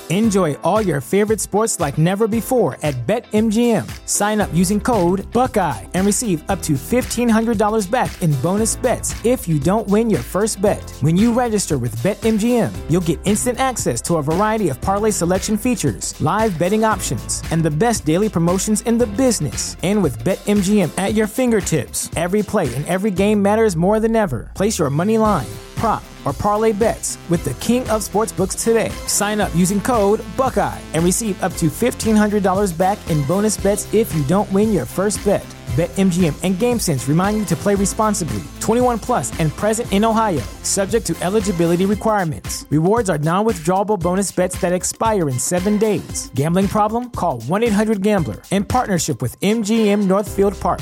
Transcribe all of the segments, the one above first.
Enjoy all your favorite sports like never before at BetMGM. Sign up using code Buckeye and receive up to $1,500 back in bonus bets if you don't win your first bet. When you register with BetMGM, you'll get instant access to a variety of parlay selection features, live betting options, and the best daily promotions in the business. And with BetMGM at your fingertips, every play and every game matters more than ever. Place your money line, prop, or parlay bets with the king of sportsbooks today. Sign up using code Buckeye and receive up to $1,500 back in bonus bets if you don't win your first bet. BetMGM and GameSense remind you to play responsibly. 21 plus and present in Ohio, subject to eligibility requirements. Rewards are non-withdrawable bonus bets that expire in 7 days. Gambling problem? Call 1-800-GAMBLER. In partnership with MGM Northfield Park.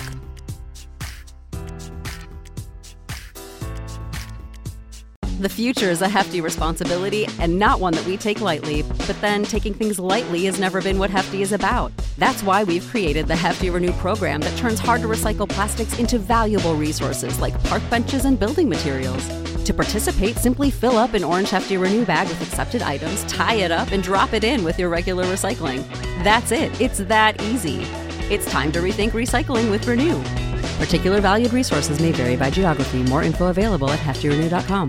The future is a hefty responsibility and not one that we take lightly. But then taking things lightly has never been what Hefty is about. That's why we've created the Hefty Renew program that turns hard-to-recycle plastics into valuable resources like park benches and building materials. To participate, simply fill up an orange Hefty Renew bag with accepted items, tie it up, and drop it in with your regular recycling. That's it. It's that easy. It's time to rethink recycling with Renew. Particular valued resources may vary by geography. More info available at heftyrenew.com.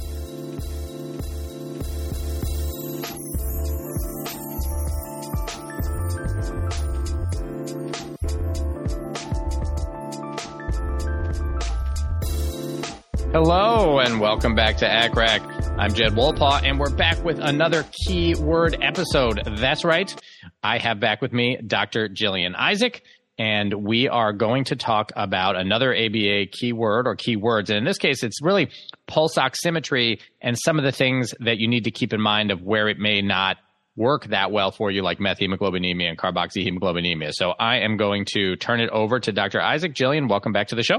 Hello and welcome back to ACCRAC. I'm Jed Wolpaw, and we're back with another keyword episode. That's right. I have back with me Dr. Jillian Isaac, and we are going to talk about another ABA keyword or keywords. And in this case, it's really pulse oximetry and some of the things that you need to keep in mind of where it may not work that well for you, like methemoglobinemia and carboxyhemoglobinemia. So I am going to turn it over to Dr. Isaac. Jillian, welcome back to the show.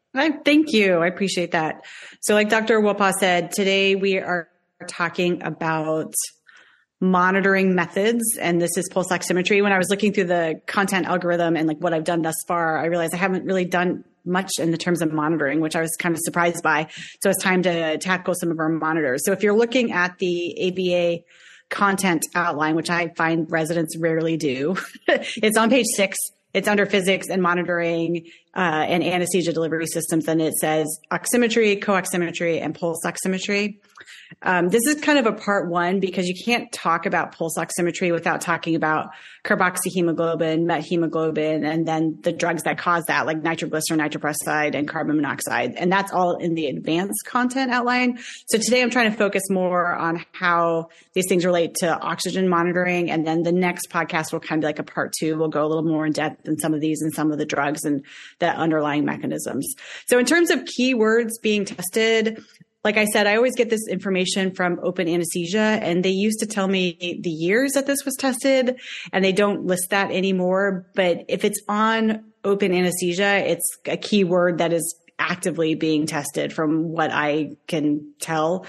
Thank you. I appreciate that. So like Dr. Wolpaw said, today we are talking about monitoring methods, and this is pulse oximetry. When I was looking through the content algorithm and like what I've done thus far, I realized I haven't really done much in the terms of monitoring, which I was kind of surprised by. So it's time to tackle some of our monitors. So if you're looking at the ABA content outline, which I find residents rarely do, it's on page 6. It's under physics and monitoring and anesthesia delivery systems. And it says oximetry, co-oximetry, and pulse oximetry. This is kind of a part one because you can't talk about pulse oximetry without talking about carboxyhemoglobin, methemoglobin, and then the drugs that cause that, like nitroglycerin, nitroprusside, and carbon monoxide. And that's all in the advanced content outline. So today I'm trying to focus more on how these things relate to oxygen monitoring. And then the next podcast will kind of be like a part 2. We'll go a little more in depth in some of these and some of the drugs and the underlying mechanisms. So in terms of keywords being tested, like I said, I always get this information from Open Anesthesia, and they used to tell me the years that this was tested, and they don't list that anymore. But if it's on Open Anesthesia, it's a keyword that is actively being tested from what I can tell.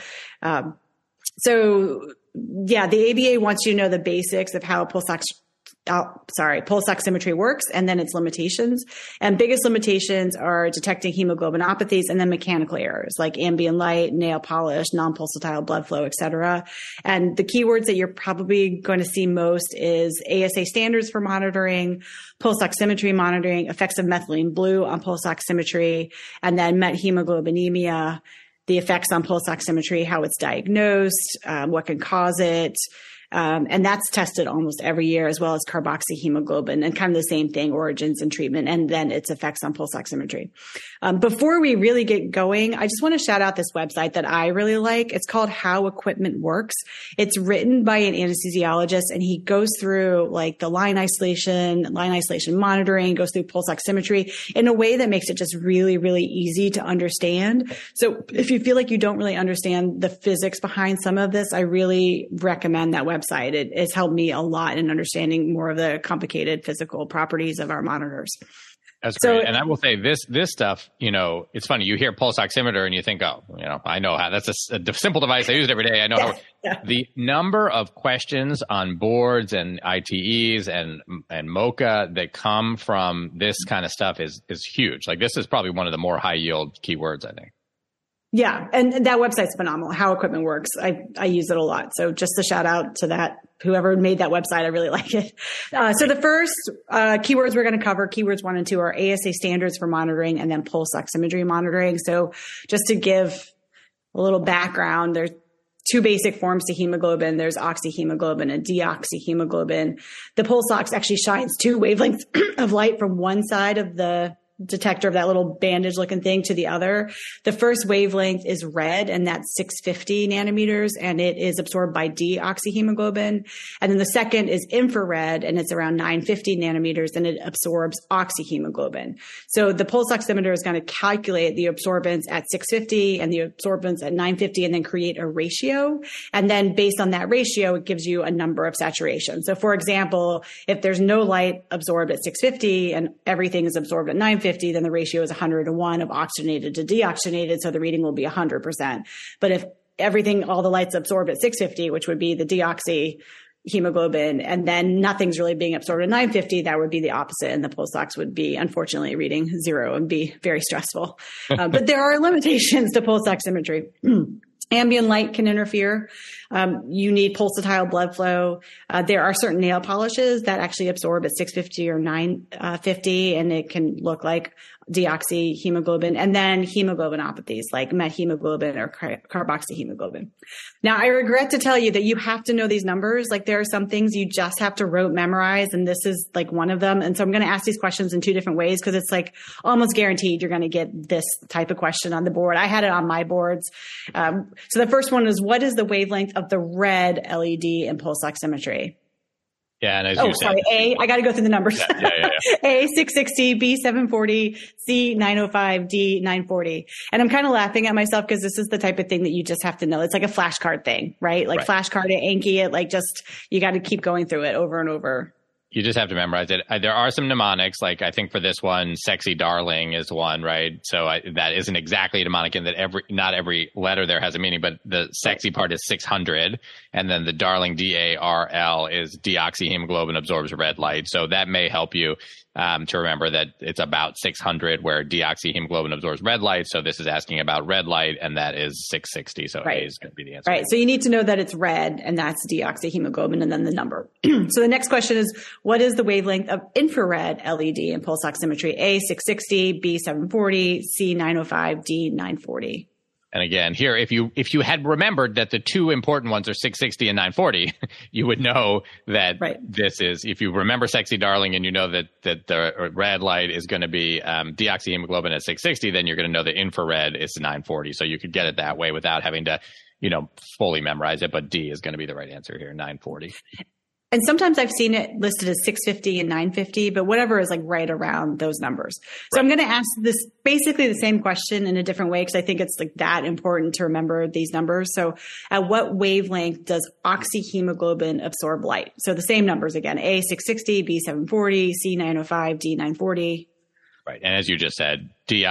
So yeah, the ABA wants you to know the basics of how pulse oximetry works, and then its limitations. And biggest limitations are detecting hemoglobinopathies and then mechanical errors like ambient light, nail polish, non-pulsatile blood flow, etc. And the keywords that you're probably going to see most is ASA standards for monitoring, pulse oximetry monitoring, effects of methylene blue on pulse oximetry, and then methemoglobinemia, the effects on pulse oximetry, how it's diagnosed, what can cause it. And that's tested almost every year, as well as carboxyhemoglobin, and kind of the same thing, origins and treatment, and then its effects on pulse oximetry. Before we really get going, I just want to shout out this website that I really like. It's called How Equipment Works. It's written by an anesthesiologist, and he goes through like the line isolation monitoring, goes through pulse oximetry in a way that makes it just really, really easy to understand. So if you feel like you don't really understand the physics behind some of this, I really recommend that website. It has helped me a lot in understanding more of the complicated physical properties of our monitors. That's great. And I will say this stuff, it's funny. You hear pulse oximeter and you think, I know how that's a simple device. I use it every day. I know how the number of questions on boards and ITEs and MOCA that come from this kind of stuff is huge. Like this is probably one of the more high yield keywords, I think. Yeah. And that website's phenomenal. How Equipment Works. I use it a lot. So just a shout out to that. Whoever made that website, I really like it. So the first keywords we're going to cover, keywords 1 and 2, are ASA standards for monitoring and then pulse oximetry monitoring. So just to give a little background, there's 2 basic forms to hemoglobin. There's oxyhemoglobin and deoxyhemoglobin. The pulse ox actually shines 2 wavelengths of light from one side of the detector of that little bandage looking thing to the other. The first wavelength is red, and that's 650 nanometers, and it is absorbed by deoxyhemoglobin. And then the second is infrared, and it's around 950 nanometers, and it absorbs oxyhemoglobin. So the pulse oximeter is going to calculate the absorbance at 650 and the absorbance at 950, and then create a ratio. And then based on that ratio, it gives you a number of saturation. So for example, if there's no light absorbed at 650 and everything is absorbed at 950, then the ratio is 100:1 of oxygenated to deoxygenated. So the reading will be 100%. But if all the light's absorbed at 650, which would be the deoxyhemoglobin, and then nothing's really being absorbed at 950, that would be the opposite. And the pulse ox would be, unfortunately, reading 0 and be very stressful. But there are limitations to pulse oximetry. Ambient light can interfere. You need pulsatile blood flow. There are certain nail polishes that actually absorb at 650 or 950, and it can look like deoxyhemoglobin, and then hemoglobinopathies like methemoglobin or carboxyhemoglobin. Now, I regret to tell you that you have to know these numbers. Like, there are some things you just have to rote memorize, and this is like one of them. And so I'm going to ask these questions in 2 different ways, because it's like almost guaranteed you're going to get this type of question on the board. I had it on my boards. So the first one is, what is the wavelength of the red LED in pulse oximetry? Yeah, and as you said, A, I got to go through the numbers. Yeah. A, 660, B, 740, C, 905, D, 940. And I'm kind of laughing at myself because this is the type of thing that you just have to know. It's like a flashcard thing, right? Like flashcard it, Anki it, like just, you got to keep going through it over and over. You just have to memorize it. There are some mnemonics, like I think for this one, sexy darling is one, right? So that isn't exactly a mnemonic in that not every letter there has a meaning, but the sexy part is 600. And then the darling, DARL, is deoxyhemoglobin absorbs red light. So that may help you to remember that it's about 600 where deoxyhemoglobin absorbs red light. So this is asking about red light, and that is 660. So A is going to be the answer. Right. So you need to know that it's red, and that's deoxyhemoglobin, and then the number. So the next question is, what is the wavelength of infrared LED in pulse oximetry? A, 660, B, 740, C, 905, D, 940. And again, here, if you had remembered that the 2 important ones are 660 and 940, you would know that this is, if you remember sexy darling and you know that the red light is going to be deoxyhemoglobin at 660, then you're going to know the infrared is 940. So you could get it that way without having to, fully memorize it. But D is going to be the right answer here, 940. And sometimes I've seen it listed as 650 and 950, but whatever is like right around those numbers. So I'm going to ask this basically the same question in a different way, because I think it's like that important to remember these numbers. So at what wavelength does oxyhemoglobin absorb light? So the same numbers again, A, 660, B, 740, C, 905, D, 940. Right. And as you just said,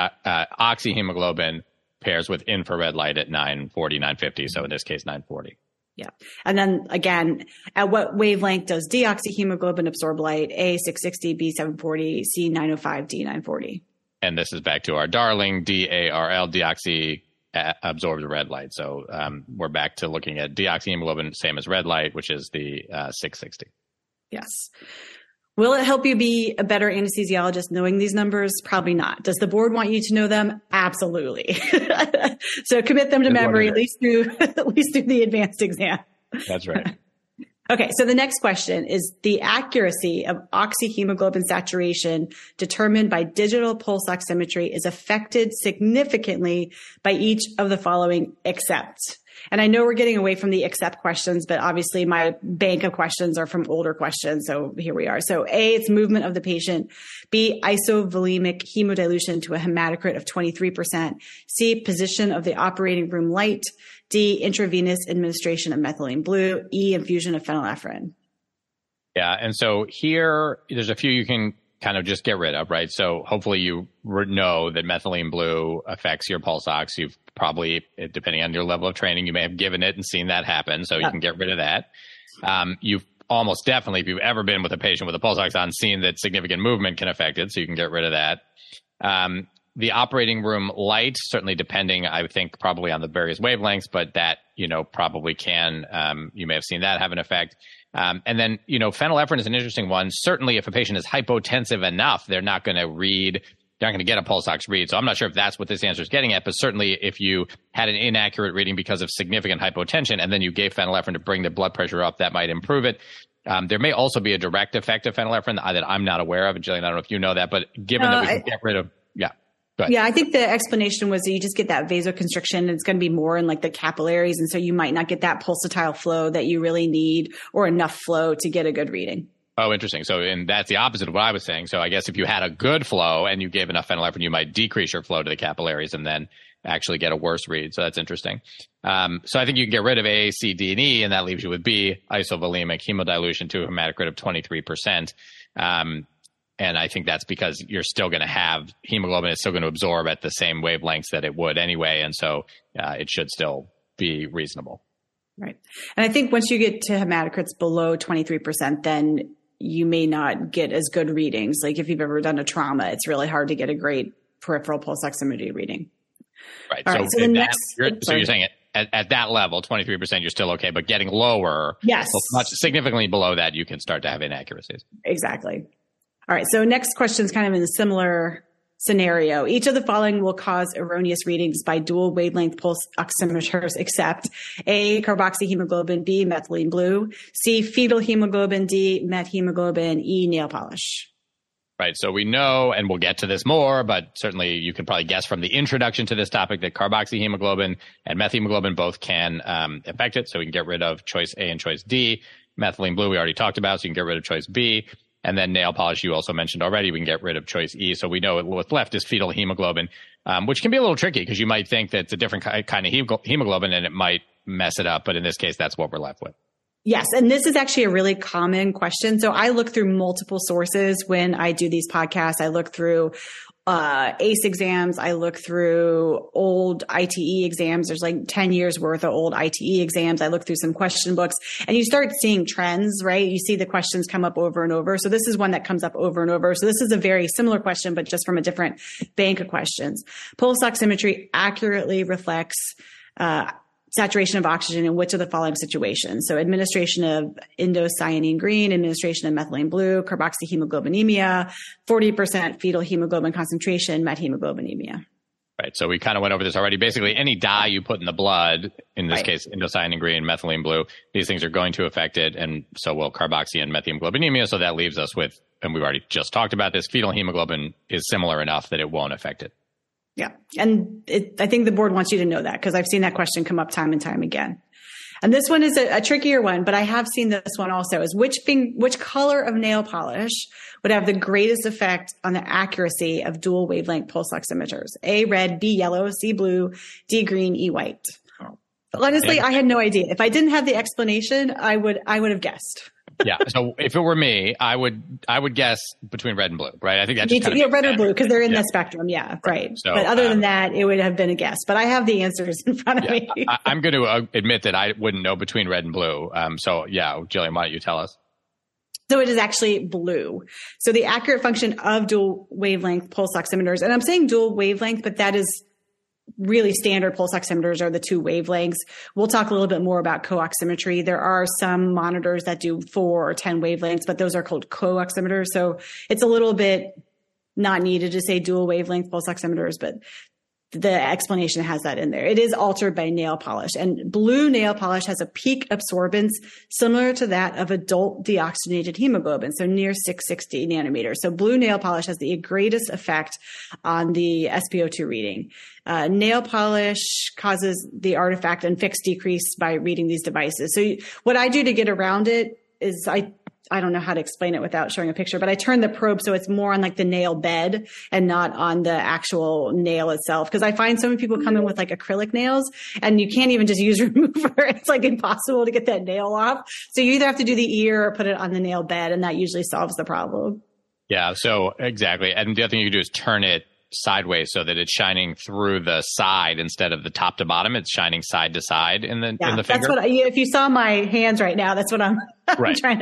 oxyhemoglobin pairs with infrared light at 940, 950. So in this case, 940. Yeah. And then again, at what wavelength does deoxyhemoglobin absorb light? A, 660, B, 740, C, 905, D, 940. And this is back to our darling, DARL, deoxy absorbs red light. So we're back to looking at deoxyhemoglobin, same as red light, which is the 660. Yes. Will it help you be a better anesthesiologist knowing these numbers? Probably not. Does the board want you to know them? Absolutely. So commit them to memory, at least through the advanced exam. That's right. Okay, so the next question is, the accuracy of oxyhemoglobin saturation determined by digital pulse oximetry is affected significantly by each of the following except. And I know we're getting away from the except questions, but obviously my bank of questions are from older questions. So here we are. So A, it's movement of the patient. B, isovolemic hemodilution to a hematocrit of 23%. C, position of the operating room light. D, intravenous administration of methylene blue. E, infusion of phenylephrine. Yeah. And so here, there's a few you can kind of just get rid of, right? So hopefully you know that methylene blue affects your pulse ox. You've probably, depending on your level of training, you may have given it and seen that happen. So you can get rid of that. You've almost definitely, if you've ever been with a patient with a pulse ox on, seen that significant movement can affect it. So you can get rid of that. the operating room light, certainly depending, I would think, probably on the various wavelengths, but that, probably can, you may have seen that have an effect. And then, phenylephrine is an interesting one. Certainly if a patient is hypotensive enough, they're not going to get a pulse ox read. So I'm not sure if that's what this answer is getting at, but certainly if you had an inaccurate reading because of significant hypotension and then you gave phenylephrine to bring the blood pressure up, that might improve it. There may also be a direct effect of phenylephrine that I'm not aware of. And Jillian, I don't know if you know that, but given that we can get rid of, go ahead. Yeah, I think the explanation was that you just get that vasoconstriction and it's going to be more in like the capillaries. And so you might not get that pulsatile flow that you really need or enough flow to get a good reading. Oh, interesting. So, and that's the opposite of what I was saying. So I guess if you had a good flow and you gave enough phenylephrine, you might decrease your flow to the capillaries and then actually get a worse read. So that's interesting. So I think you can get rid of A, C, D, and E, and that leaves you with B, isovolemic hemodilution to a hematocrit of 23%. And I think that's because you're still going to have hemoglobin is still going to absorb at the same wavelengths that it would anyway. And so it should still be reasonable. Right. And I think once you get to hematocrits below 23%, then you may not get as good readings. Like if you've ever done a trauma, it's really hard to get a great peripheral pulse oximetry reading. Right. So you're saying at that level, 23%, you're still okay, but getting lower, yes, much significantly below that, you can start to have inaccuracies. Exactly. All right. So next question is kind of in a similar scenario. Each of the following will cause erroneous readings by dual wavelength pulse oximeters except A, carboxyhemoglobin, B, methylene blue, C, fetal hemoglobin, D, methemoglobin, E, nail polish. Right. So we know, and we'll get to this more, but certainly you can probably guess from the introduction to this topic that carboxyhemoglobin and methemoglobin both can affect it. So we can get rid of choice A and choice D. Methylene blue we already talked about, so you can get rid of choice B. And then nail polish, you also mentioned already, we can get rid of choice E. So we know what's left is fetal hemoglobin, which can be a little tricky because you might think that it's a different kind of hemoglobin and it might mess it up. But in this case, that's what we're left with. Yes. And this is actually a really common question. So I look through multiple sources when I do these podcasts. I look through ACE exams. I look through old ITE exams. There's like 10 years worth of old ITE exams. I look through some question books and you start seeing trends, right? You see the questions come up over and over. So this is one that comes up over and over. So this is a very similar question, but just from a different bank of questions. Pulse oximetry accurately reflects saturation of oxygen in which of the following situations? So administration of indocyanine green, administration of methylene blue, carboxyhemoglobinemia, 40% fetal hemoglobin concentration, methemoglobinemia. Right. So we kind of went over this already. Basically, any dye you put in the blood, in this case, indocyanine green, methylene blue, these things are going to affect it. And so will carboxy and methemoglobinemia. So that leaves us with, and we've already just talked about this, fetal hemoglobin is similar enough that it won't affect it. Yeah. And I think the board wants you to know that because I've seen that question come up time and time again. And this one is a trickier one, but I have seen this one also is which color of nail polish would have the greatest effect on the accuracy of dual wavelength pulse oximeters? A, red, B, yellow, C, blue, D, green, E, white. Honestly, I had no idea. If I didn't have the explanation, I would have guessed. Yeah. So if it were me, I would guess between red and blue, right? I think that's red or blue because they're in the spectrum. Yeah. Right. So, but other than that, it would have been a guess, but I have the answers in front of me. I'm going to admit that I wouldn't know between red and blue. So yeah, Jillian, why don't you tell us? So it is actually blue. So the accurate function of dual wavelength pulse oximeters, and I'm saying dual wavelength, but that is really standard pulse oximeters are the 2 wavelengths. We'll talk a little bit more about co-oximetry. There are some monitors that do 4 or 10 wavelengths, but those are called co-oximeters. So it's a little bit not needed to say dual wavelength pulse oximeters, but the explanation has that in there. It is altered by nail polish, and blue nail polish has a peak absorbance similar to that of adult deoxygenated hemoglobin, so near 660 nanometers. So blue nail polish has the greatest effect on the SpO2 reading. Nail polish causes the artifact and fixed decrease by reading these devices. So what I do to get around it is I don't know how to explain it without showing a picture, but I turn the probe so it's more on like the nail bed and not on the actual nail itself. Because I find so many people come in with like acrylic nails and you can't even just use remover. It's like impossible to get that nail off. So you either have to do the ear or put it on the nail bed, and that usually solves the problem. Yeah, so exactly. And the other thing you can do is turn it sideways so that it's shining through the side instead of the top to bottom. It's shining side to side in the finger. That's what if you saw my hands right now, that's what I'm trying to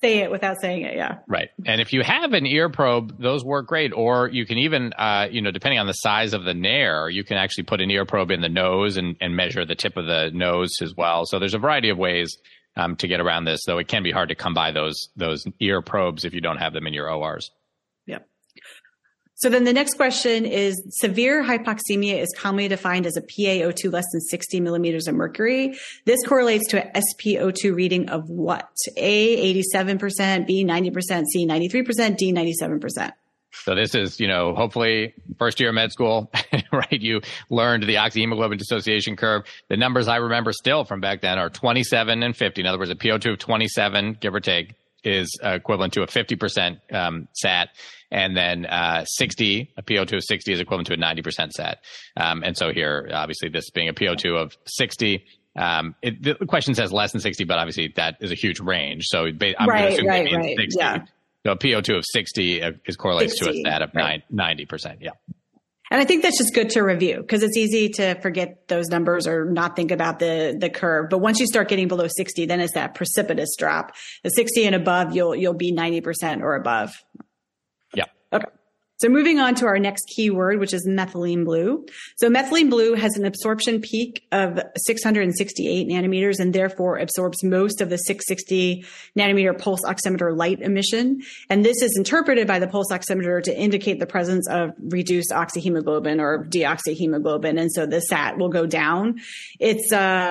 say it without saying it. Yeah. Right. And if you have an ear probe, those work great. Or you can even, depending on the size of the nair, you can actually put an ear probe in the nose and measure the tip of the nose as well. So there's a variety of ways to get around this, though it can be hard to come by those ear probes if you don't have them in your ORs. Yep. So then the next question is, severe hypoxemia is commonly defined as a PaO2 less than 60 millimeters of mercury. This correlates to an SpO2 reading of what? A, 87%, B, 90%, C, 93%, D, 97%. So this is, hopefully first year of med school, right? You learned the oxyhemoglobin dissociation curve. The numbers I remember still from back then are 27 and 50. In other words, a PO2 of 27, give or take, is equivalent to a 50% SAT. And then 60, a PO2 of 60 is equivalent to a 90% SAT. And so here, obviously, this being a PO2 of 60, the question says less than 60, but obviously that is a huge range. So I'm going to assume that means 60. Yeah. So a PO2 of 60 correlates 60, to a SAT of 90%. Yeah. And I think that's just good to review because it's easy to forget those numbers or not think about the curve. But once you start getting below 60, then it's that precipitous drop. The 60 and above, you'll be 90% or above. Yeah. Okay. So moving on to our next keyword, which is methylene blue. So methylene blue has an absorption peak of 668 nanometers and therefore absorbs most of the 660 nanometer pulse oximeter light emission. And this is interpreted by the pulse oximeter to indicate the presence of reduced oxyhemoglobin or deoxyhemoglobin. And so the SAT will go down. It's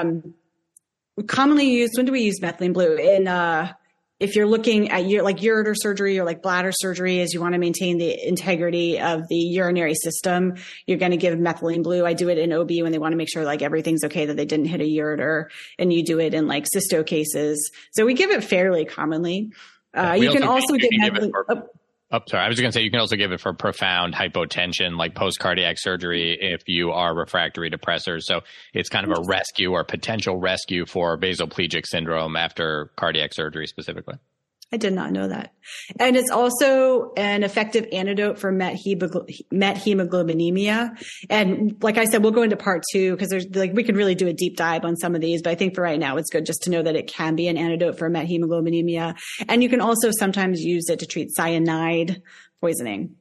commonly used. When do we use methylene blue? If you're looking at ureter surgery or like bladder surgery, as you want to maintain the integrity of the urinary system, you're going to give methylene blue. I do it in OB when they want to make sure like everything's okay, that they didn't hit a ureter, and you do it in like cysto cases. So we give it fairly commonly. You can also give methylene. Sorry. I was going to say you can also give it for profound hypotension, like post-cardiac surgery, if you are refractory to pressors. So it's kind of a rescue or potential rescue for vasoplegic syndrome after cardiac surgery specifically. I did not know that. And it's also an effective antidote for methemoglobinemia. And like I said, we'll go into part 2 because we could really do a deep dive on some of these. But I think for right now, it's good just to know that it can be an antidote for methemoglobinemia. And you can also sometimes use it to treat cyanide poisoning.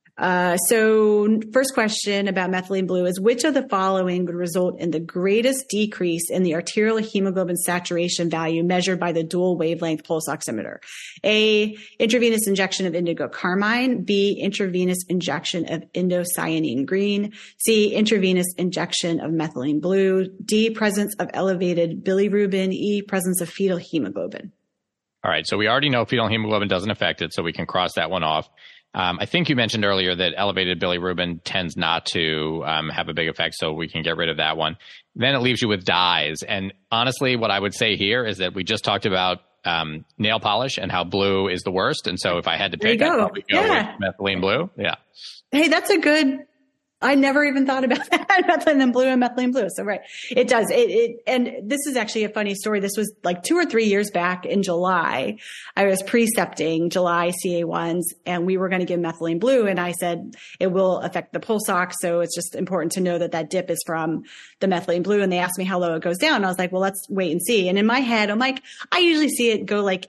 So first question about methylene blue is, which of the following would result in the greatest decrease in the arterial hemoglobin saturation value measured by the dual wavelength pulse oximeter? A, intravenous injection of indigo carmine. B, intravenous injection of indocyanine green. C, intravenous injection of methylene blue. D, presence of elevated bilirubin. E, presence of fetal hemoglobin. All right. So we already know fetal hemoglobin doesn't affect it, so we can cross that one off. I think you mentioned earlier that elevated bilirubin tends not to have a big effect, so we can get rid of that one. Then it leaves you with dyes. And honestly, what I would say here is that we just talked about nail polish and how blue is the worst. And so if I had to pick, I'd probably go with methylene blue. Yeah. Hey, that's a good... I never even thought about that. Methylene blue and methylene blue. So right. It does. And this is actually a funny story. This was like 2 or 3 years back in July. I was precepting July CA1s and we were going to give methylene blue. And I said, it will affect the pulse ox. So it's just important to know that that dip is from the methylene blue. And they asked me how low it goes down. I was like, well, let's wait and see. And in my head, I'm like, I usually see it go like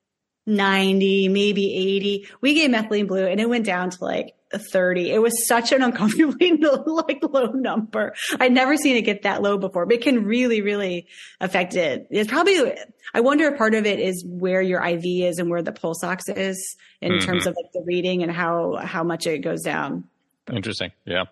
90, maybe 80. We gave methylene blue and it went down to like 30. It was such an uncomfortably low number. I'd never seen it get that low before, but it can really, really affect it. It's probably, I wonder if part of it is where your IV is and where the pulse ox is in terms of like the reading and how much it goes down. Interesting. Yeah.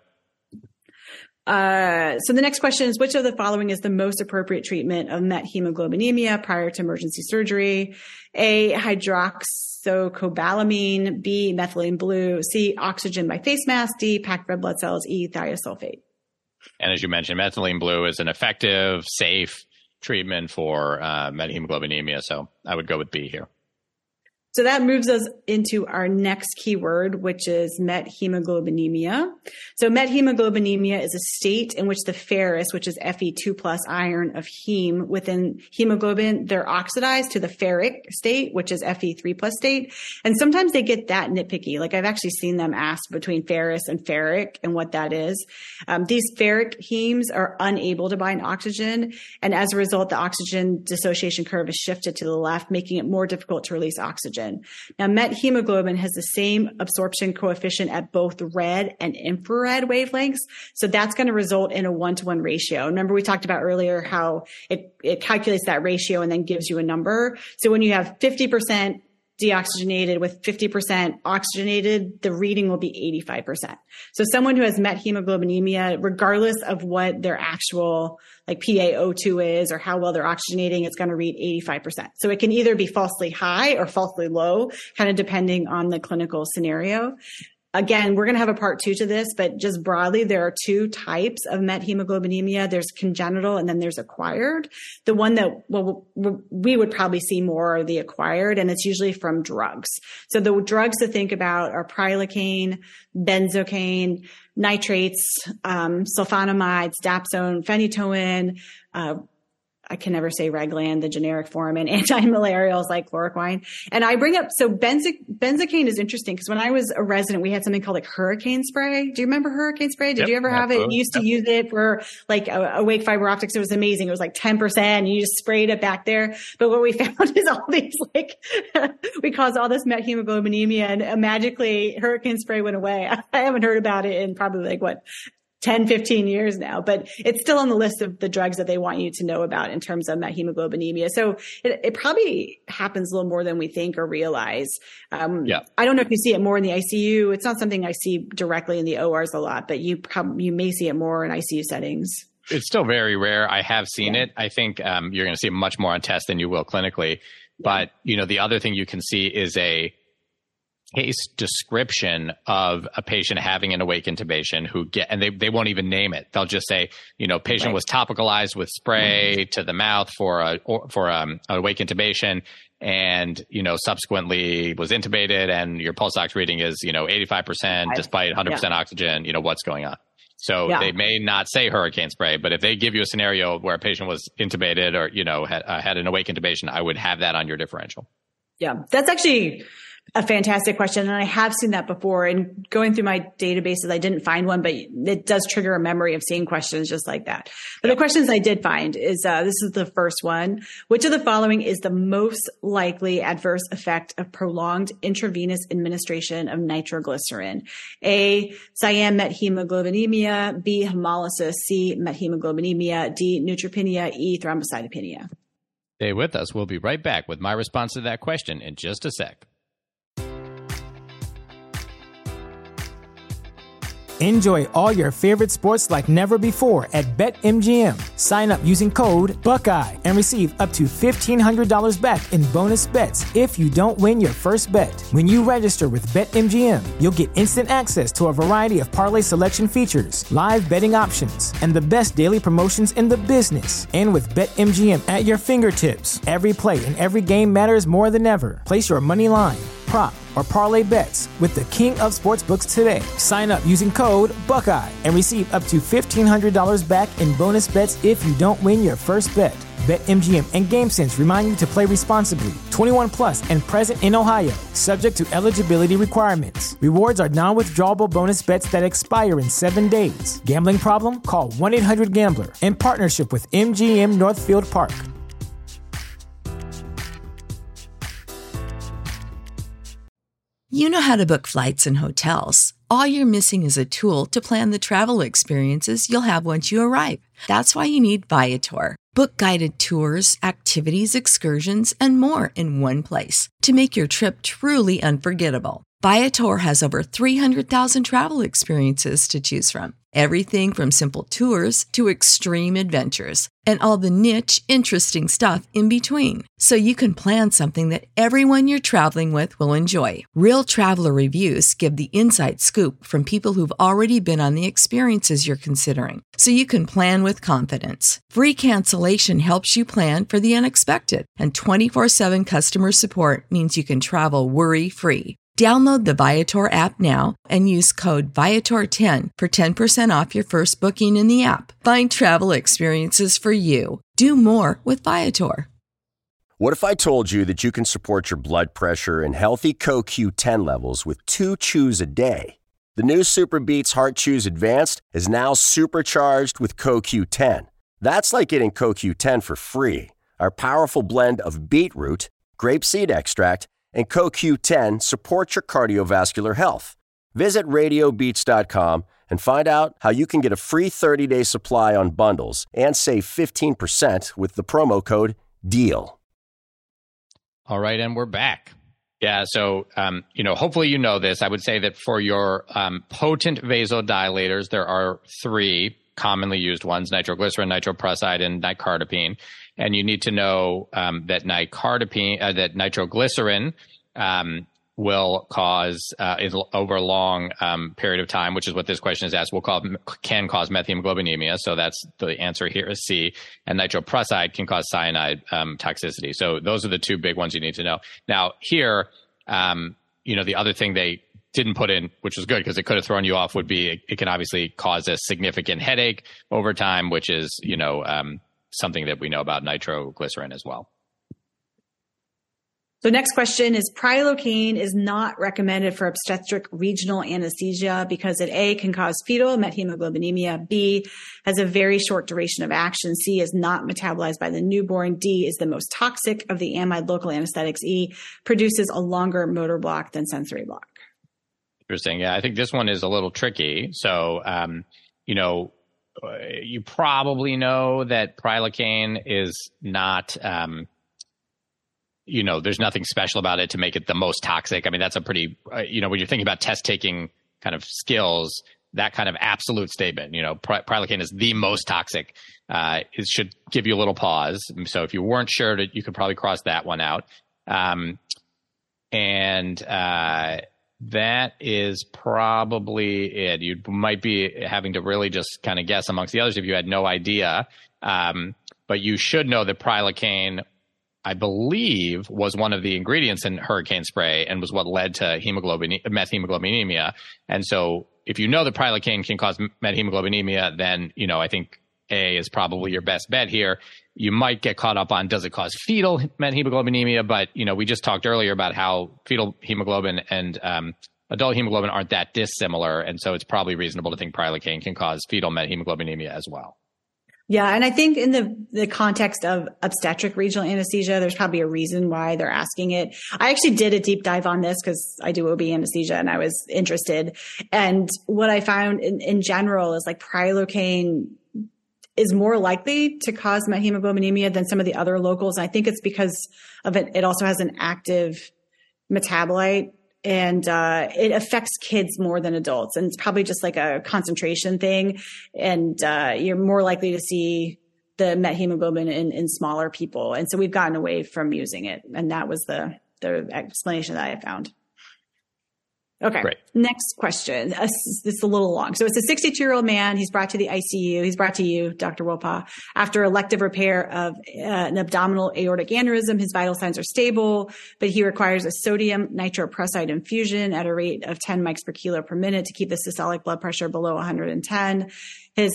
So the next question is, which of the following is the most appropriate treatment of methemoglobinemia prior to emergency surgery? A, hydroxycobalamin. B, methylene blue. C, oxygen by face mask. D, packed red blood cells. E, thiosulfate. And as you mentioned, methylene blue is an effective, safe treatment for methemoglobinemia. So I would go with B here. So that moves us into our next keyword, which is methemoglobinemia. So methemoglobinemia is a state in which the ferrous, which is Fe2 plus iron of heme within hemoglobin, they're oxidized to the ferric state, which is Fe3 plus state. And sometimes they get that nitpicky. Like I've actually seen them ask between ferrous and ferric and what that is. These ferric hemes are unable to bind oxygen. And as a result, the oxygen dissociation curve is shifted to the left, making it more difficult to release oxygen. Now, methemoglobin has the same absorption coefficient at both red and infrared wavelengths. So that's going to result in a 1-to-1 ratio. Remember, we talked about earlier how it calculates that ratio and then gives you a number. So when you have 50% deoxygenated with 50% oxygenated, the reading will be 85%. So someone who has methemoglobinemia, regardless of what their actual like PaO2 is or how well they're oxygenating, it's going to read 85%. So it can either be falsely high or falsely low, kind of depending on the clinical scenario. Again, we're going to have a part 2 to this, but just broadly, there are 2 types of methemoglobinemia. There's congenital and then there's acquired. The one that we would probably see more are the acquired, and it's usually from drugs. So the drugs to think about are prilocaine, benzocaine, nitrates, sulfonamides, dapsone, phenytoin, I can never say Reglan, the generic form, and anti-malarials like chloroquine. And I bring up, so benzocaine is interesting because when I was a resident, we had something called like hurricane spray. Do you remember hurricane spray? Did you ever have it? You used to use it for like awake fiber optics. It was amazing. It was like 10% and you just sprayed it back there. But what we found is all these like, we caused all this methemoglobinemia and magically hurricane spray went away. I haven't heard about it in probably like 10, 15 years now, but it's still on the list of the drugs that they want you to know about in terms of methemoglobinemia. So it probably happens a little more than we think or realize. I don't know if you see it more in the ICU. It's not something I see directly in the ORs a lot, but you may see it more in ICU settings. It's still very rare. I have seen it. I think you're going to see it much more on tests than you will clinically. But, the other thing you can see is a case description of a patient having an awake intubation and they won't even name it. They'll just say, patient was topicalized with spray to the mouth for an awake intubation and, subsequently was intubated and your pulse ox reading is, 85% despite 100% oxygen, what's going on? So they may not say hurricane spray, but if they give you a scenario where a patient was intubated or, had an awake intubation, I would have that on your differential. Yeah, that's actually a fantastic question. And I have seen that before. And going through my databases, I didn't find one, but it does trigger a memory of seeing questions just like that. But the questions I did find is, this is the first one. Which of the following is the most likely adverse effect of prolonged intravenous administration of nitroglycerin? A, cyan methemoglobinemia, B, hemolysis, C, methemoglobinemia, D, neutropenia, E, thrombocytopenia. Stay with us. We'll be right back with my response to that question in just a sec. Enjoy all your favorite sports like never before at BetMGM. Sign up using code Buckeye and receive up to $1,500 back in bonus bets if you don't win your first bet. When you register with BetMGM, you'll get instant access to a variety of parlay selection features, live betting options, and the best daily promotions in the business. And with BetMGM at your fingertips, every play and every game matters more than ever. Place your money line, prop, or parlay bets with the king of sportsbooks today. Sign up using code Buckeye and receive up to $1,500 back in bonus bets if you don't win your first bet. BetMGM and GameSense remind you to play responsibly. 21 plus and present in Ohio, subject to eligibility requirements. Rewards are non-withdrawable bonus bets that expire in 7 days. Gambling problem? Call 1-800-GAMBLER. In partnership with MGM Northfield Park. You know how to book flights and hotels. All you're missing is a tool to plan the travel experiences you'll have once you arrive. That's why you need Viator. Book guided tours, activities, excursions, and more in one place to make your trip truly unforgettable. Viator has over 300,000 travel experiences to choose from. Everything from simple tours to extreme adventures and all the niche, interesting stuff in between. So you can plan something that everyone you're traveling with will enjoy. Real traveler reviews give the inside scoop from people who've already been on the experiences you're considering. So you can plan with confidence. Free cancellation helps you plan for the unexpected. And 24/7 customer support means you can travel worry-free. Download the Viator app now and use code Viator10 for 10% off your first booking in the app. Find travel experiences for you. Do more with Viator. What if I told you that you can support your blood pressure and healthy CoQ10 levels with 2 chews a day? The new Super Beats Heart Chews Advanced is now supercharged with CoQ10. That's like getting CoQ10 for free. Our powerful blend of beetroot, grapeseed extract, and CoQ10 supports your cardiovascular health. Visit radiobeats.com and find out how you can get a free 30-day supply on bundles and save 15% with the promo code DEAL. All right, and we're back. Yeah, so, hopefully you know this. I would say that for your potent vasodilators, there are 3 commonly used ones: nitroglycerin, nitroprusside, and nicardipine. And you need to know that that nitroglycerin will cause, over a long period of time, which is what this question is asked, can cause methemoglobinemia. So that's the answer here is C. And nitroprusside can cause cyanide toxicity. So those are the 2 big ones you need to know. Now here, the other thing they didn't put in, which was good because it could have thrown you off, would be it can obviously cause a significant headache over time, which is, something that we know about nitroglycerin as well. So next question is, prilocaine is not recommended for obstetric regional anesthesia because it A, can cause fetal methemoglobinemia, B, has a very short duration of action, C, is not metabolized by the newborn, D, is the most toxic of the amide local anesthetics, E, produces a longer motor block than sensory block. Interesting. Yeah, I think this one is a little tricky. So, you probably know that prilocaine is not, there's nothing special about it to make it the most toxic. I mean, that's a pretty, when you're thinking about test taking kind of skills, that kind of absolute statement, prilocaine is the most toxic. It should give you a little pause. So if you weren't sure, you could probably cross that one out. That is probably it. You might be having to really just kind of guess amongst the others if you had no idea. But you should know that prilocaine, I believe, was one of the ingredients in hurricane spray and was what led to methemoglobinemia. And so if you know that prilocaine can cause methemoglobinemia, then, I think A is probably your best bet here. You might get caught up on, does it cause fetal methemoglobinemia? But, we just talked earlier about how fetal hemoglobin and adult hemoglobin aren't that dissimilar. And so it's probably reasonable to think prilocaine can cause fetal methemoglobinemia as well. Yeah. And I think in the context of obstetric regional anesthesia, there's probably a reason why they're asking it. I actually did a deep dive on this because I do OB anesthesia and I was interested. And what I found in general is like prilocaine is more likely to cause methemoglobinemia than some of the other locals. I think it's because of it. It also has an active metabolite and it affects kids more than adults. And it's probably just like a concentration thing. And you're more likely to see the methemoglobin in smaller people. And so we've gotten away from using it. And that was the explanation that I found. Okay. Great. Next question. This is a little long. So it's a 62-year-old man. He's brought to the ICU. He's brought to you, Dr. Wolpaw, after elective repair of an abdominal aortic aneurysm. His vital signs are stable, but he requires a sodium nitroprusside infusion at a rate of 10 mics per kilo per minute to keep the systolic blood pressure below 110. His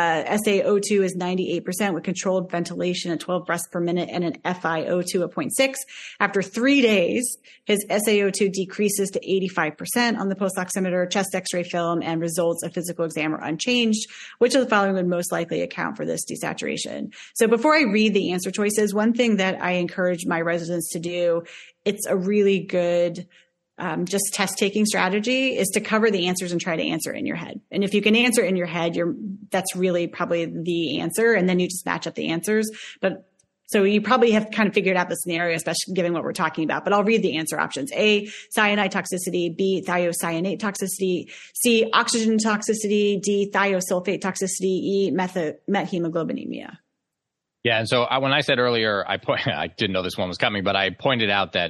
SaO2 is 98% with controlled ventilation at 12 breaths per minute and an FiO2 of 0.6. After 3 days, his SaO2 decreases to 85% on the pulse oximeter, chest x-ray film, and results of physical exam are unchanged. Which of the following would most likely account for this desaturation? So before I read the answer choices, one thing that I encourage my residents to do, it's a really good just test taking strategy, is to cover the answers and try to answer in your head. And if you can answer in your head, that's really probably the answer. And then you just match up the answers. But So you probably have kind of figured out the scenario, especially given what we're talking about, but I'll read the answer options. A, cyanide toxicity, B, thiocyanate toxicity, C, oxygen toxicity, D, thiosulfate toxicity, E, methemoglobinemia. Yeah. And so when I said earlier, I didn't know this one was coming, but I pointed out that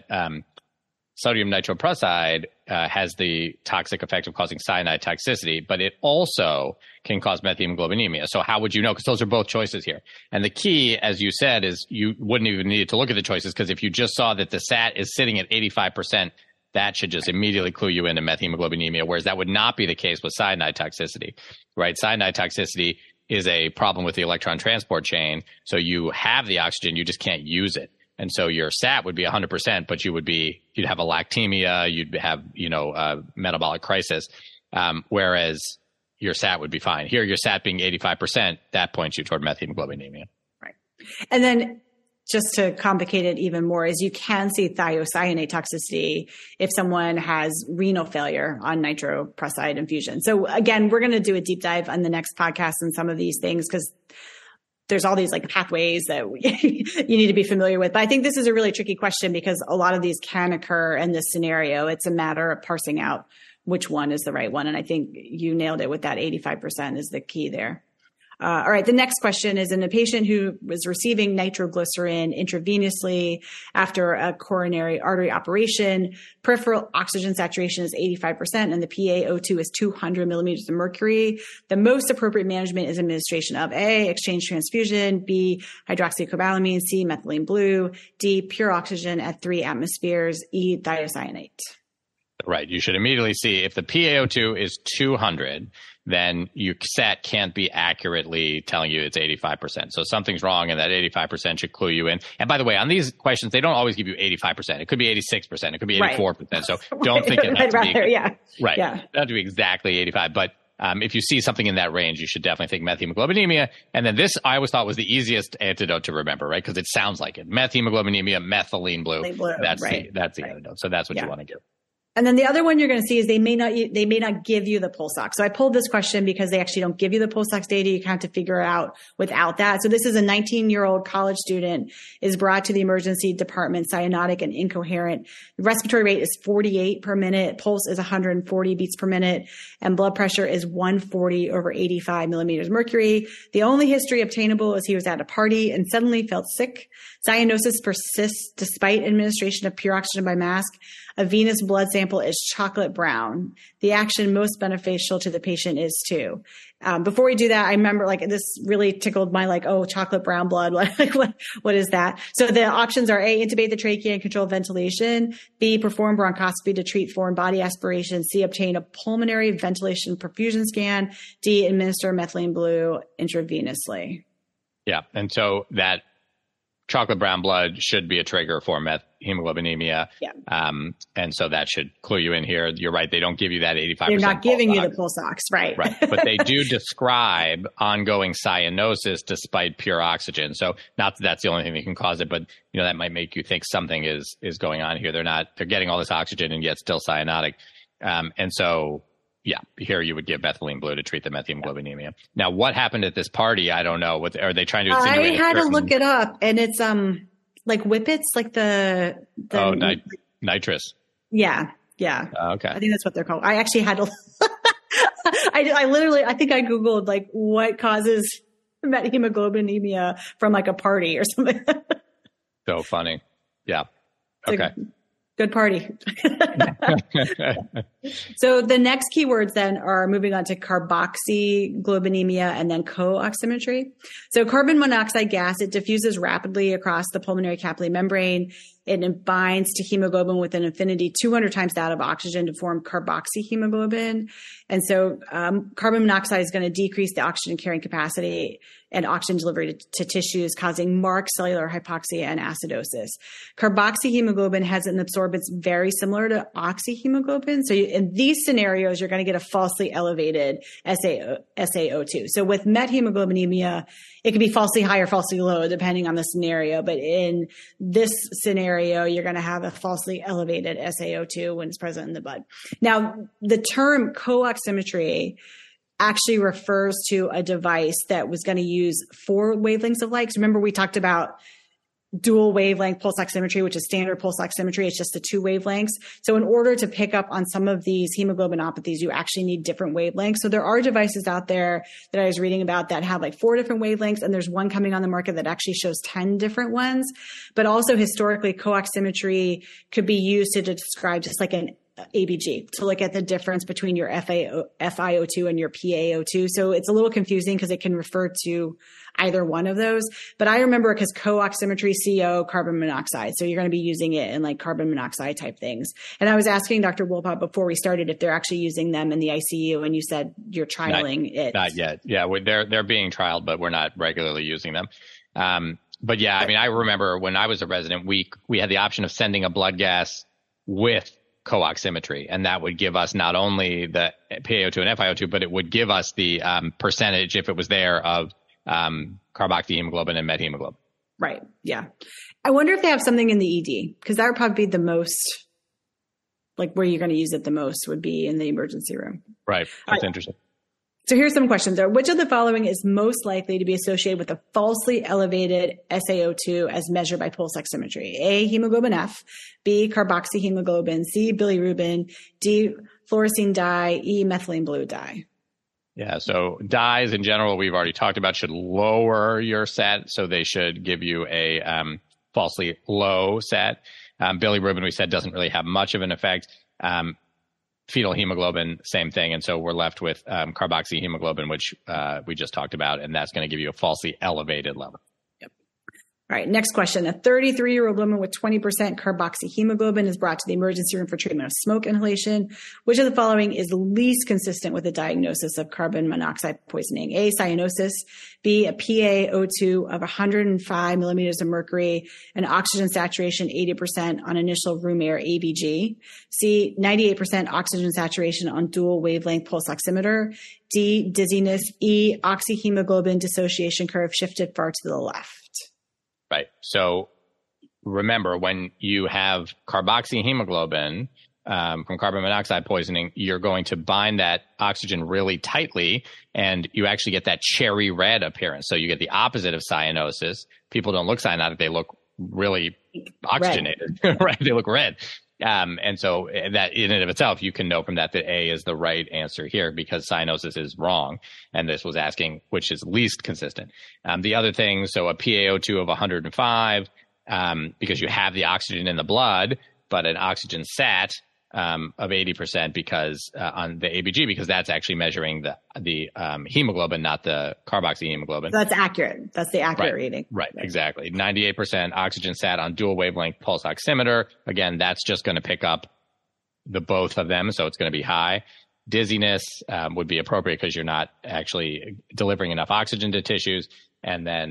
sodium nitroprusside has the toxic effect of causing cyanide toxicity, but it also can cause methemoglobinemia. So how would you know? Because those are both choices here. And the key, as you said, is you wouldn't even need to look at the choices, because if you just saw that the SAT is sitting at 85%, that should just immediately clue you into methemoglobinemia, whereas that would not be the case with cyanide toxicity, right? Cyanide toxicity is a problem with the electron transport chain. So you have the oxygen, you just can't use it. And so your SAT would be 100%, but you'd have a lactemia, you'd have, a metabolic crisis. Whereas your SAT would be fine. Here, your SAT being 85%, that points you toward methemoglobinemia. Right. And then just to complicate it even more is you can see thiocyanate toxicity if someone has renal failure on nitroprusside infusion. So again, we're going to do a deep dive on the next podcast on some of these things, because there's all these like pathways that you need to be familiar with. But I think this is a really tricky question, because a lot of these can occur in this scenario. It's a matter of parsing out which one is the right one. And I think you nailed it with that 85% is the key there. All right. The next question is, in a patient who was receiving nitroglycerin intravenously after a coronary artery operation, peripheral oxygen saturation is 85% and the PaO2 is 200 millimeters of mercury. The most appropriate management is administration of A, exchange transfusion, B, hydroxycobalamin, C, methylene blue, D, pure oxygen at 3 atmospheres, E, thiocyanate. Right. You should immediately see if the PaO2 is 200, then your SAT can't be accurately telling you it's 85%. So something's wrong, and that 85% should clue you in. And by the way, on these questions, they don't always give you 85%. It could be 86%. It could be 84%. Right. So don't think it has to be. Yeah. Right. Yeah. It doesn't have to be exactly 85. But if you see something in that range, you should definitely think methemoglobinemia. And then this, I always thought, was the easiest antidote to remember, right? Because it sounds like it. Methemoglobinemia, methylene blue. That's right. the antidote. So that's what you want to give. And then the other one you're going to see is they may not give you the pulse ox. So I pulled this question because they actually don't give you the pulse ox data. You have to figure it out without that. So this is a 19-year-old college student is brought to the emergency department, cyanotic and incoherent. The respiratory rate is 48 per minute. Pulse is 140 beats per minute. And blood pressure is 140 over 85 millimeters mercury. The only history obtainable is he was at a party and suddenly felt sick. Cyanosis persists despite administration of pure oxygen by mask. A venous blood sample is chocolate brown. The action most beneficial to the patient is 2. Before we do that, I remember this really tickled my chocolate brown blood. What is that? So the options are A, intubate the trachea and control ventilation. B, perform bronchoscopy to treat foreign body aspiration. C, obtain a pulmonary ventilation perfusion scan. D, administer methylene blue intravenously. Yeah. And so that chocolate brown blood should be a trigger for hemoglobinemia. Yeah. And so that should clue you in here. You're right. They don't give you that 85%. They're not giving you the pulse ox, right? Right. But they do describe ongoing cyanosis despite pure oxygen. So not that that's the only thing that can cause it, but that might make you think something is going on here. They're getting all this oxygen and yet still cyanotic. And so, yeah, here you would give methylene blue to treat the methemoglobinemia. Now, what happened at this party? I don't know. Are they trying to insinuate? I had to look it up, and it's like whippets, like the nitrous. Yeah. Okay. I think that's what they're called. I actually had to. I think I Googled what causes methemoglobinemia from a party or something. So funny. Yeah. Okay. Good party. So the next keywords then are moving on to carboxyglobinemia and then co-oximetry. So carbon monoxide gas, it diffuses rapidly across the pulmonary capillary membrane. It binds to hemoglobin with an affinity 200 times that of oxygen to form carboxyhemoglobin. And so carbon monoxide is going to decrease the oxygen carrying capacity and oxygen delivery to tissues, causing marked cellular hypoxia and acidosis. Carboxyhemoglobin has an absorbance very similar to oxyhemoglobin. So in these scenarios, you're going to get a falsely elevated SaO2. So with methemoglobinemia, it can be falsely high or falsely low, depending on the scenario. But in this scenario, you're going to have a falsely elevated SaO2 when it's present in the blood. Now, the term co-oximetry actually refers to a device that was going to use 4 wavelengths of light. So remember, we talked about dual wavelength pulse oximetry, which is standard pulse oximetry. It's just the 2 wavelengths. So in order to pick up on some of these hemoglobinopathies, you actually need different wavelengths. So there are devices out there that I was reading about that have like 4 different wavelengths, and there's one coming on the market that actually shows 10 different ones. But also historically, co-oximetry could be used to describe just like an ABG, to look at the difference between your FiO2 and your PaO2. So it's a little confusing because it can refer to either one of those. But I remember because co-oximetry, CO, carbon monoxide. So you're going to be using it in like carbon monoxide type things. And I was asking Dr. Wolpaw before we started if they're actually using them in the ICU, and you said you're trialing it. Not yet. Yeah, they're being trialed, but we're not regularly using them. But yeah, I mean, I remember when I was a resident, we had the option of sending a blood gas with co-oximetry, and that would give us not only the PaO2 and FiO2, but it would give us the percentage, if it was there, of carboxyhemoglobin and methemoglobin. Right. Yeah. I wonder if they have something in the ED, because that would probably be the most, like where you're going to use it the most would be in the emergency room. Right. That's interesting. So here's some questions. Which of the following is most likely to be associated with a falsely elevated SaO2 as measured by pulse oximetry? A, hemoglobin F, B, carboxyhemoglobin, C, bilirubin, D, fluorescein dye, E, methylene blue dye. Yeah, so dyes in general, we've already talked about, should lower your SAT, so they should give you a falsely low SAT. Bilirubin, we said, doesn't really have much of an effect. Fetal hemoglobin, same thing. And so we're left with carboxyhemoglobin, which we just talked about, and that's going to give you a falsely elevated level. Yep. All right, next question. A 33-year-old woman with 20% carboxyhemoglobin is brought to the emergency room for treatment of smoke inhalation. Which of the following is least consistent with a diagnosis of carbon monoxide poisoning? A, cyanosis, B, a PaO2 of 105 millimeters of mercury, and oxygen saturation 80% on initial room air ABG, C, 98% oxygen saturation on dual wavelength pulse oximeter, D, dizziness, E, oxyhemoglobin dissociation curve shifted far to the left. Right. So remember, when you have carboxyhemoglobin from carbon monoxide poisoning, you're going to bind that oxygen really tightly, and you actually get that cherry red appearance. So you get the opposite of cyanosis. People don't look cyanotic. They look really oxygenated, right? They look red. And so that in and of itself, you can know from that A is the right answer here, because cyanosis is wrong. And this was asking which is least consistent. The other thing, so a PaO2 of 105, because you have the oxygen in the blood, but an oxygen sat of 80% because on the ABG, because that's actually measuring the hemoglobin, not the carboxyhemoglobin. So that's accurate. That's the accurate reading. Right, exactly. 98% oxygen sat on dual wavelength pulse oximeter. Again, that's just going to pick up the both of them, so it's going to be high. Dizziness would be appropriate because you're not actually delivering enough oxygen to tissues. And then,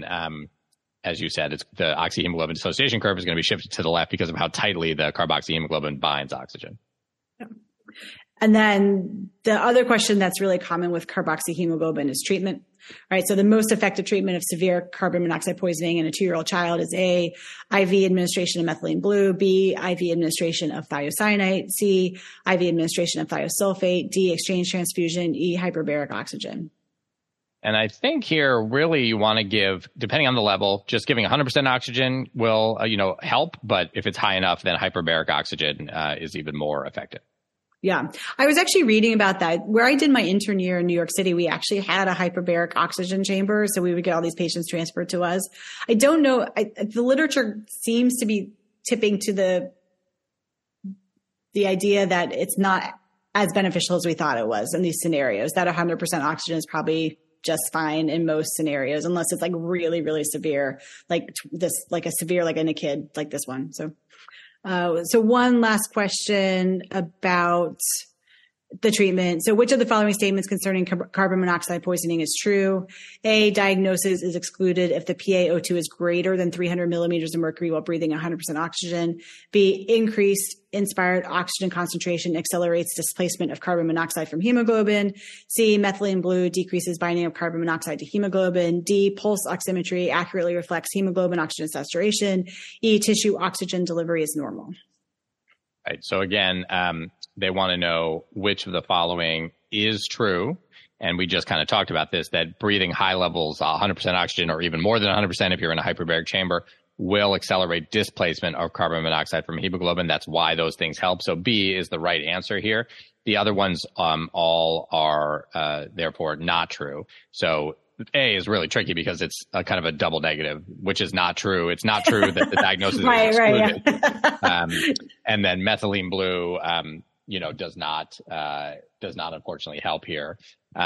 as you said, it's the oxyhemoglobin dissociation curve is going to be shifted to the left because of how tightly the carboxyhemoglobin binds oxygen. Yeah. And then the other question that's really common with carboxyhemoglobin is treatment, right? So the most effective treatment of severe carbon monoxide poisoning in a 2-year-old child is A, IV administration of methylene blue, B, IV administration of thiocyanate, C, IV administration of thiosulfate, D, exchange transfusion, E, hyperbaric oxygen. And I think here, really, you want to give, depending on the level, just giving 100% oxygen will, help. But if it's high enough, then hyperbaric oxygen is even more effective. Yeah. I was actually reading about that. Where I did my intern year in New York City, we actually had a hyperbaric oxygen chamber. So we would get all these patients transferred to us. I don't know. The literature seems to be tipping to the idea that it's not as beneficial as we thought it was in these scenarios, that 100% oxygen is probably just fine in most scenarios, unless it's like really, really severe, like this, like a severe, like in a kid, like this one. So one last question about the treatment. So which of the following statements concerning carbon monoxide poisoning is true? A, diagnosis is excluded if the PaO2 is greater than 300 millimeters of mercury while breathing 100% oxygen. B, increased inspired oxygen concentration accelerates displacement of carbon monoxide from hemoglobin. C, methylene blue decreases binding of carbon monoxide to hemoglobin. D, pulse oximetry accurately reflects hemoglobin oxygen saturation. E, tissue oxygen delivery is normal. Right. So again, they want to know which of the following is true. And we just kind of talked about this, that breathing high levels, 100% oxygen, or even more than 100% if you're in a hyperbaric chamber, will accelerate displacement of carbon monoxide from hemoglobin. That's why those things help. So B is the right answer here. The other ones all are therefore not true. So A is really tricky because it's a kind of a double negative, which is not true. It's not true that the diagnosis is excluded. Yeah. And then methylene blue, does not unfortunately help here.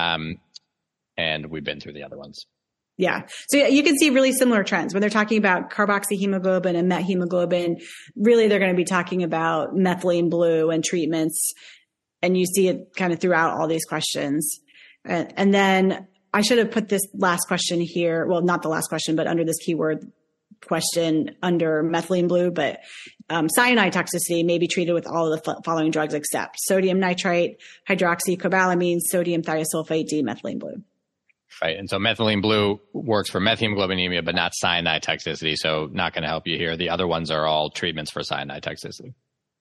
And we've been through the other ones. Yeah. So you can see really similar trends when they're talking about carboxyhemoglobin and methemoglobin. Really, they're going to be talking about methylene blue and treatments. And you see it kind of throughout all these questions. And then I should have put this last question here. Well, not the last question, but under this keyword question under methylene blue, but cyanide toxicity may be treated with all of the following drugs except sodium nitrite, hydroxycobalamin, sodium thiosulfate, D-methylene blue. Right. And so methylene blue works for methemoglobinemia, but not cyanide toxicity. So not going to help you here. The other ones are all treatments for cyanide toxicity.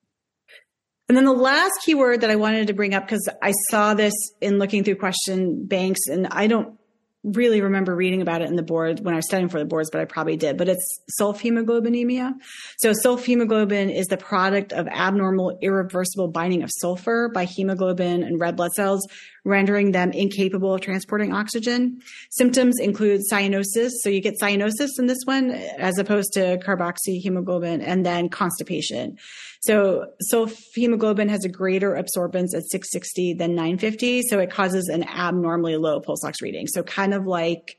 And then the last keyword that I wanted to bring up, because I saw this in looking through question banks, and I don't really remember reading about it in the board when I was studying for the boards, but I probably did. But it's sulfhemoglobinemia. So sulfhemoglobin is the product of abnormal irreversible binding of sulfur by hemoglobin and red blood cells, rendering them incapable of transporting oxygen. Symptoms include cyanosis. So you get cyanosis in this one as opposed to carboxyhemoglobin, and then constipation. So sulfhemoglobin has a greater absorbance at 660 than 950. So it causes an abnormally low pulse ox reading. So kind of like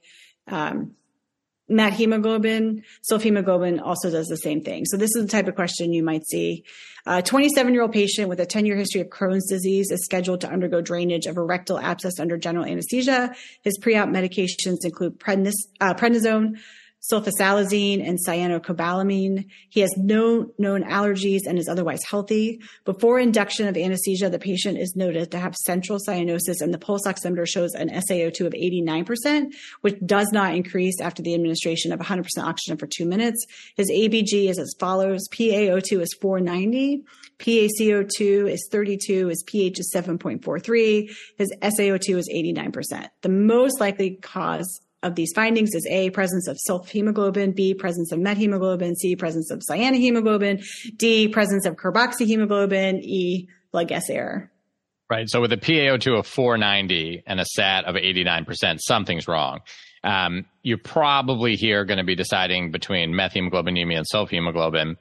methemoglobin, sulfhemoglobin also does the same thing. So this is the type of question you might see. A 27-year-old patient with a 10-year history of Crohn's disease is scheduled to undergo drainage of a rectal abscess under general anesthesia. His pre-op medications include prednisone, sulfasalazine, and cyanocobalamin. He has no known allergies and is otherwise healthy. Before induction of anesthesia, the patient is noted to have central cyanosis, and the pulse oximeter shows an SaO2 of 89%, which does not increase after the administration of 100% oxygen for 2 minutes. His ABG is as follows. PaO2 is 490. PaCO2 is 32. His pH is 7.43. His SaO2 is 89%. The most likely cause of these findings is A, presence of sulfhemoglobin, B, presence of methemoglobin, C, presence of cyanohemoglobin, D, presence of carboxyhemoglobin, E, blood gas error. Right. So with a PaO2 of 490 and a SAT of 89%, something's wrong. You're probably here going to be deciding between methemoglobinemia and sulfhemoglobin.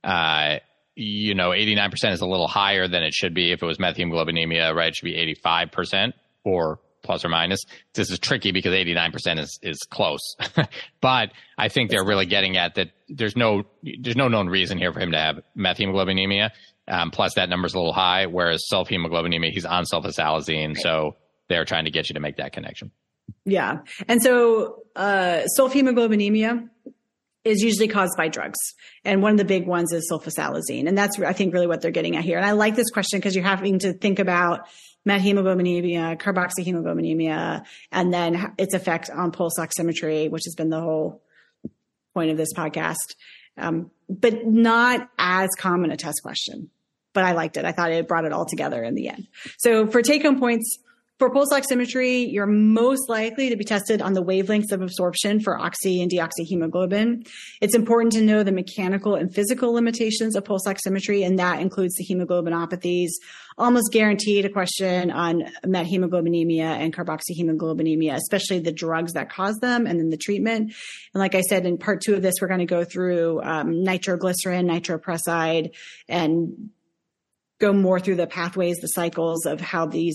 89% is a little higher than it should be if it was methemoglobinemia, right? It should be 85% or plus or minus. This is tricky because 89% is close. But I think they're really getting at that there's no known reason here for him to have methemoglobinemia. Plus that number's a little high, whereas sulfhemoglobinemia, he's on sulfasalazine. So they're trying to get you to make that connection. Yeah. And so sulfhemoglobinemia is usually caused by drugs. And one of the big ones is sulfasalazine. And that's, I think, really what they're getting at here. And I like this question because you're having to think about methemoglobinemia, carboxyhemoglobinemia, and then its effect on pulse oximetry, which has been the whole point of this podcast. But not as common a test question. But I liked it. I thought it brought it all together in the end. So for take-home points, for pulse oximetry, you're most likely to be tested on the wavelengths of absorption for oxy and deoxyhemoglobin. It's important to know the mechanical and physical limitations of pulse oximetry, and that includes the hemoglobinopathies. Almost guaranteed a question on methemoglobinemia and carboxyhemoglobinemia, especially the drugs that cause them and then the treatment. And like I said, in part 2 of this, we're going to go through nitroglycerin, nitroprusside, and go more through the pathways, the cycles of how the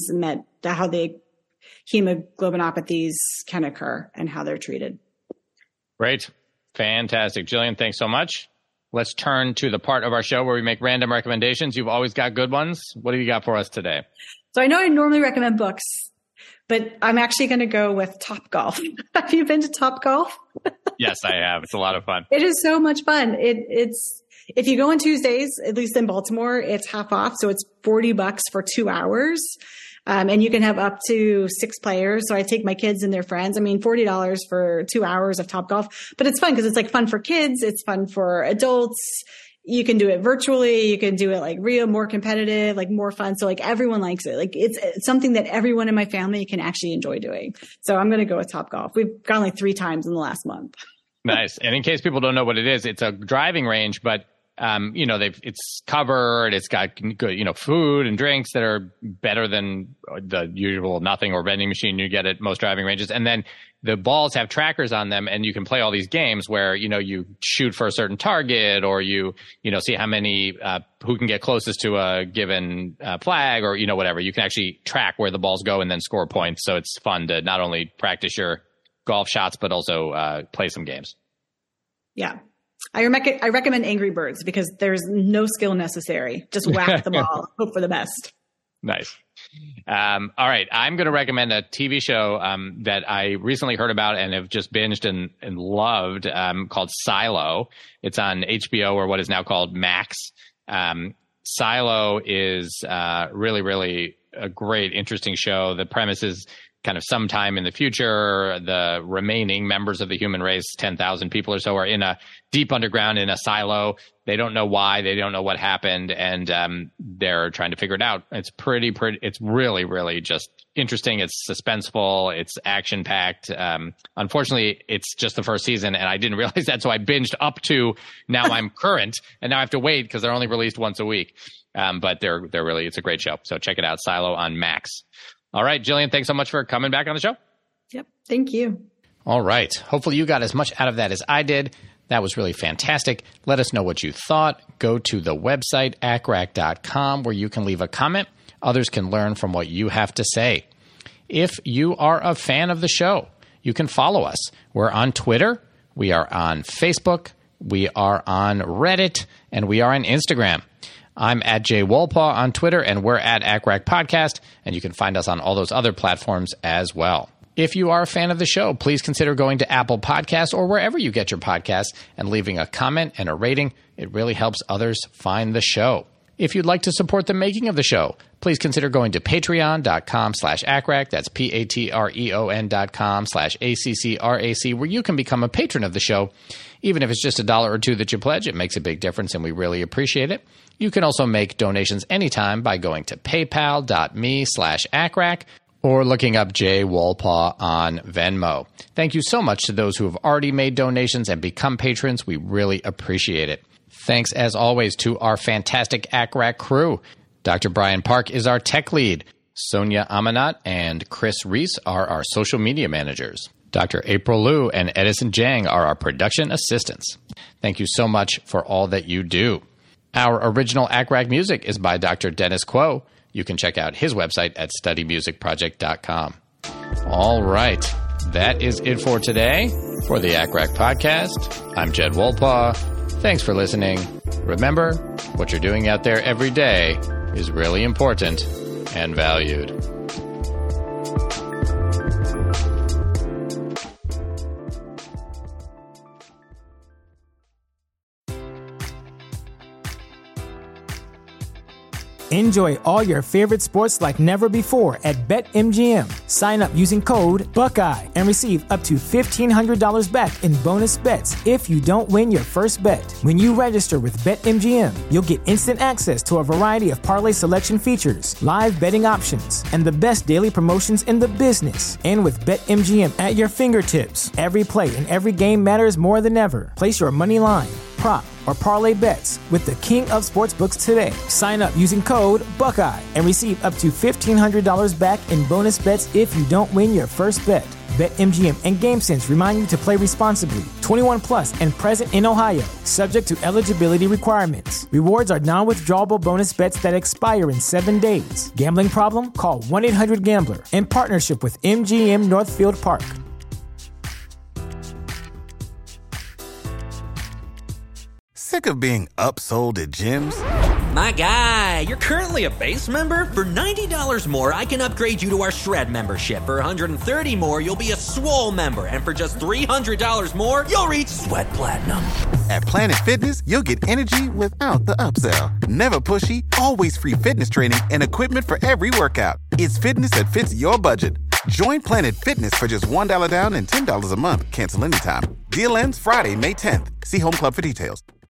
hemoglobinopathies can occur and how they're treated. Great. Fantastic. Jillian, thanks so much. Let's turn to the part of our show where we make random recommendations. You've always got good ones. What have you got for us today? So I know I normally recommend books, but I'm actually going to go with Topgolf. Have you been to Topgolf? Yes, I have. It's a lot of fun. It is so much fun. It's if you go on Tuesdays, at least in Baltimore, it's half off. So it's $40 for 2 hours. And you can have up to 6 players. So I take my kids and their friends. I mean, $40 for 2 hours of Topgolf, but it's fun because it's like fun for kids. It's fun for adults. You can do it virtually. You can do it like real, more competitive, like more fun. So like everyone likes it. Like it's something that everyone in my family can actually enjoy doing. So I'm going to go with Topgolf. We've gone like 3 times in the last month. Nice. And in case people don't know what it is, it's a driving range, but it's covered. It's got good, food and drinks that are better than the usual nothing or vending machine you get at most driving ranges. And then the balls have trackers on them, and you can play all these games where, you shoot for a certain target, or you see how many, who can get closest to a given flag, or, whatever. You can actually track where the balls go and then score points. So it's fun to not only practice your golf shots, but also play some games. Yeah. I recommend Angry Birds because there's no skill necessary. Just whack the ball, hope for the best. Nice. All right. I'm going to recommend a TV show that I recently heard about and have just binged and loved, called Silo. It's on HBO, or what is now called Max. Silo is really, really a great, interesting show. The premise is kind of sometime in the future, the remaining members of the human race, 10,000 people or so, are in a deep underground in a silo. They don't know why. They don't know what happened. And they're trying to figure it out. It's it's really, really just interesting. It's suspenseful. It's action packed. Unfortunately, it's just the first season, and I didn't realize that. So I binged up to now I'm current, and now I have to wait because they're only released once a week. But they're really, it's a great show. So check it out. Silo on Max. All right, Jillian, thanks so much for coming back on the show. Yep. Thank you. All right. Hopefully you got as much out of that as I did. That was really fantastic. Let us know what you thought. Go to the website, acrac.com, where you can leave a comment. Others can learn from what you have to say. If you are a fan of the show, you can follow us. We're on Twitter. We are on Facebook. We are on Reddit. And we are on Instagram. I'm at Jay Wolpaw on Twitter, and we're at ACRAC Podcast, and you can find us on all those other platforms as well. If you are a fan of the show, please consider going to Apple Podcasts or wherever you get your podcasts and leaving a comment and a rating. It really helps others find the show. If you'd like to support the making of the show, please consider going to patreon.com/ACRAC. That's patreon.com/ACCRAC, where you can become a patron of the show. Even if it's just $1 or $2 that you pledge, it makes a big difference, and we really appreciate it. You can also make donations anytime by going to paypal.me/ACRAC or looking up Jay Wolpaw on Venmo. Thank you so much to those who have already made donations and become patrons. We really appreciate it. Thanks, as always, to our fantastic ACRAC crew. Dr. Brian Park is our tech lead. Sonia Amanat and Chris Reese are our social media managers. Dr. April Liu and Edison Jang are our production assistants. Thank you so much for all that you do. Our original ACRAC music is by Dr. Dennis Quo. You can check out his website at studymusicproject.com. All right. That is it for today for the ACRAC podcast. I'm Jed Wolpaw. Thanks for listening. Remember, what you're doing out there every day is really important and valued. Enjoy all your favorite sports like never before at BetMGM. Sign up using code Buckeye and receive up to $1,500 back in bonus bets if you don't win your first bet. When you register with BetMGM, you'll get instant access to a variety of parlay selection features, live betting options, and the best daily promotions in the business. And with BetMGM at your fingertips, every play and every game matters more than ever. Place your money line, prop, or parlay bets with the king of sportsbooks today. Sign up using code Buckeye and receive up to $1,500 back in bonus bets if you don't win your first bet. BetMGM and GameSense remind you to play responsibly. 21 plus and present in Ohio, subject to eligibility requirements. Rewards are non-withdrawable bonus bets that expire in 7 days. Gambling problem? Call 1-800-GAMBLER in partnership with MGM Northfield Park. Sick of being upsold at gyms? My guy, you're currently a base member? For $90 more, I can upgrade you to our Shred membership. For $130 more, you'll be a Swole member. And for just $300 more, you'll reach Sweat Platinum. At Planet Fitness, you'll get energy without the upsell. Never pushy, always free fitness training and equipment for every workout. It's fitness that fits your budget. Join Planet Fitness for just $1 down and $10 a month. Cancel anytime. Deal ends Friday, May 10th. See Home Club for details.